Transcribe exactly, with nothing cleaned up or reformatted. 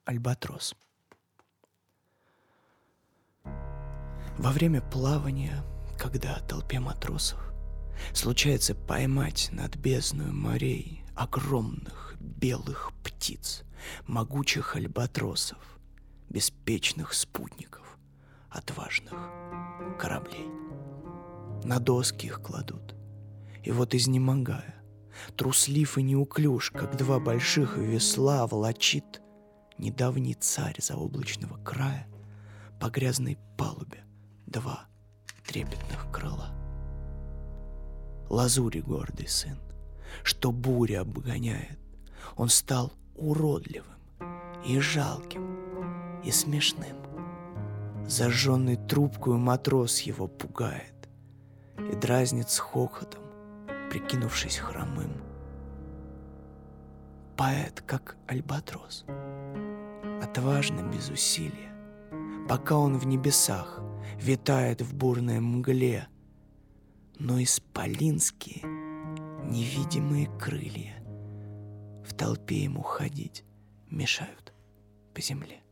Альбатрос. Во время плавания, когда толпе матросов случается поймать над бездною морей огромных белых птиц, могучих альбатросов, беспечных спутников, отважных кораблей. На доски их кладут, и вот, изнемогая, труслив и неуклюж, как два больших весла, волочит недавний царь заоблачного края по грязной палубе два трепетных крыла. Лазури гордый сын, что буря обгоняет, он стал уродливым и жалким, и смешным. Зажженный трубкою матрос его пугает и дразнит с хохотом, прикинувшись хромым. Поэт, как альбатрос, отважно без усилия, пока он в небесах витает в бурной мгле, но исполинские невидимые крылья в толпе ему ходить мешают по земле.